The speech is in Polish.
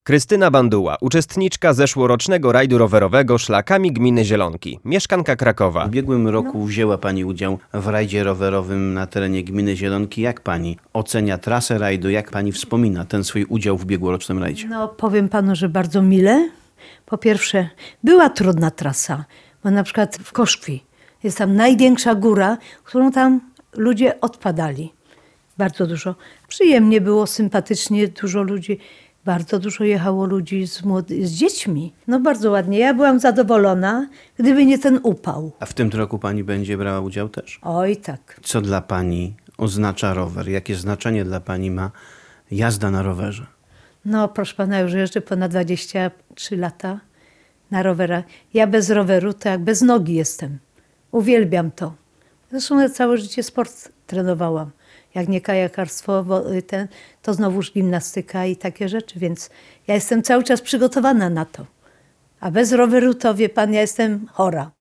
Krystyna Banduła, uczestniczka zeszłorocznego rajdu rowerowego szlakami gminy Zielonki, mieszkanka Krakowa. W ubiegłym roku wzięła Pani udział w rajdzie rowerowym na terenie gminy Zielonki. Jak Pani ocenia trasę rajdu? Jak Pani wspomina ten swój udział w ubiegłorocznym rajdzie? No, powiem Panu, że bardzo mile. Po pierwsze, była trudna trasa, bo na przykład w Koszkwi jest tam największa góra, którą tam ludzie odpadali. Bardzo dużo. Przyjemnie było, sympatycznie, dużo ludzi. Bardzo dużo jechało ludzi z dziećmi. No bardzo ładnie. Ja byłam zadowolona, gdyby nie ten upał. A w tym roku Pani będzie brała udział też? Oj, tak. Co dla Pani oznacza rower? Jakie znaczenie dla Pani ma jazda na rowerze? No proszę Pana, już jeżdżę ponad 23 lata na rowerach. Ja bez roweru to jak bez nogi jestem. Uwielbiam to. Zresztą ja całe życie sport trenowałam. Jak nie kajakarstwo, to znowuż gimnastyka i takie rzeczy, więc ja jestem cały czas przygotowana na to. A bez roweru to, wie Pan, ja jestem chora.